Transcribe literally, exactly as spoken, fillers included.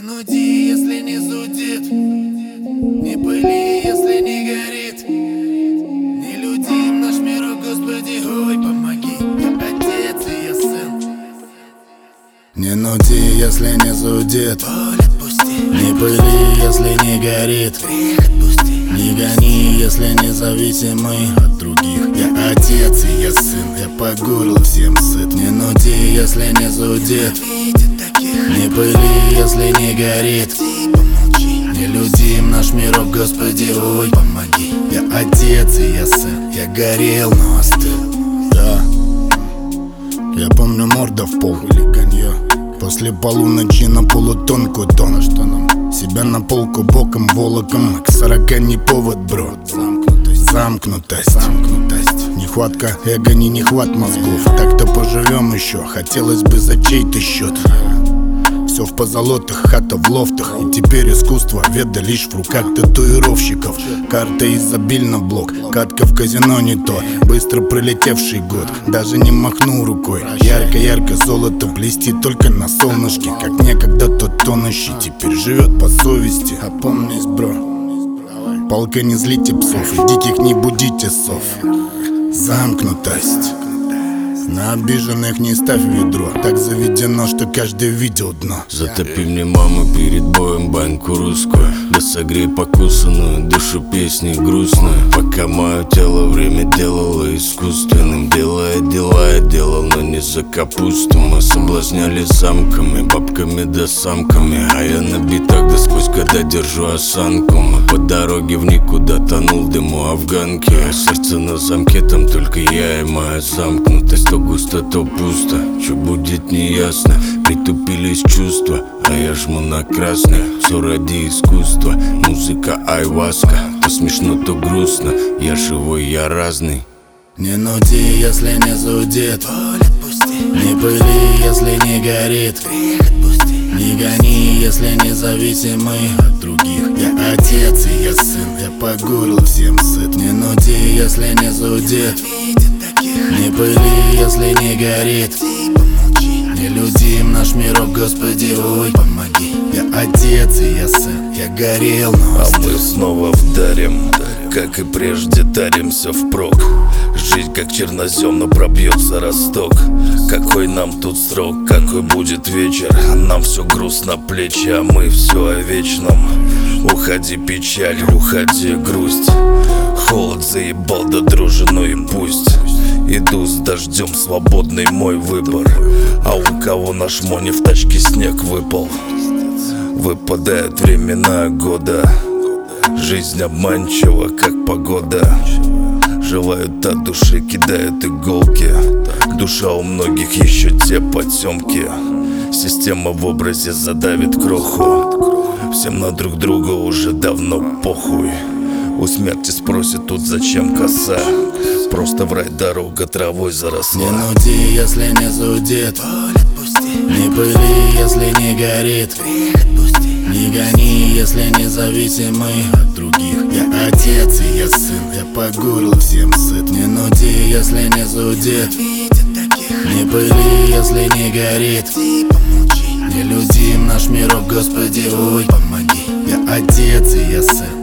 нуди, если не зудит, не пыли, если не горит. Не людим наш мирок, Господи, ой, помоги. Я отец и я сын. Не нуди, если не зудит, боль отпусти. Не пыли, если не горит. Грех отпусти. Не гони, если независимый от других. Я отец и я сын, я по горло всем сыт. Не нуди, если не зудит, не пыли, если не горит. Не людим наш мирок, Господи, ой, помоги. Я отец и я сын, я горел, но остыл. Да, я помню морда в пол или конья. После полуночи на полутонку тона, что нам себя на полку боком волоком. К сорока не повод, бро. Замкнутость, замкнутость, замкнутость. Нехватка эго, не нехват мозгов. Так-то поживем еще, хотелось бы за чей-то счет. Все в позолотах, хата в лофтах. И теперь искусство веда лишь в руках татуировщиков. Карта изобильно блок, катка в казино не то. Быстро пролетевший год, даже не махнул рукой. Ярко-ярко золото блестит только на солнышке. Как некогда тот тонущий теперь живет по совести. Опомнись, бро, полка не злите псов и диких не будите сов. Замкнутость. На обиженных не ставь ведро. Так заведено, что каждый видел дно. Затопи мне, мама, перед боем баньку русскую. Да согрей покусанную душу песни грустную. Пока мое тело время делало искусственным. Делая дела я делал, но не за капусту. Мы соблазняли самками, бабками да самками. А я на битах да сквозь года держу осанку. Мы по дороге в никуда тонул в дыму афганки. А сердце на замке, там только я и моя замкнутость. То густо, то пусто, что будет неясно. Притупились чувства, а я жму на красное. Все ради искусства, музыка айваска. То смешно, то грустно, я живой, я разный. Не нуди, если не зудит, боль отпусти. Не пыли, если не горит. Грех отпусти. Не гони, если независимый от других. Я отец и я сын, я по горло всем сыт. Не нуди, если не зудит, не пыли, если не горит. Не людим наш мирок, Господи, ой, помоги. Я отец и я сын, я горел, но а мы снова вдарим, как и прежде, таримся впрок. Жизнь как чернозем, но пробьется росток. Какой нам тут срок, какой будет вечер. Нам все грустно плечи, а мы все о вечном. Уходи печаль, уходи грусть. Холод заебал, да дрожи, ну и пусть. Иду с дождем, свободный мой выбор. А у кого на шмоне в тачке снег выпал. Выпадают времена года. Жизнь обманчива, как погода. Желают от души, кидают иголки. Душа у многих еще те потемки. Система в образе задавит кроху. Всем на друг друга уже давно похуй. У смерти спросят тут зачем коса. Просто в рай дорога травой заросла. Не нуди, если не зудит, боль отпусти. Не пыли, если не горит. Грех отпусти. Не гони, если независимый от других. Я отец и я сын, я по горло всем сыт. Не нуди, если не зудит, не пыли, если не горит. Не людим наш мирок, Господи, ой, помоги. Я отец и я сын.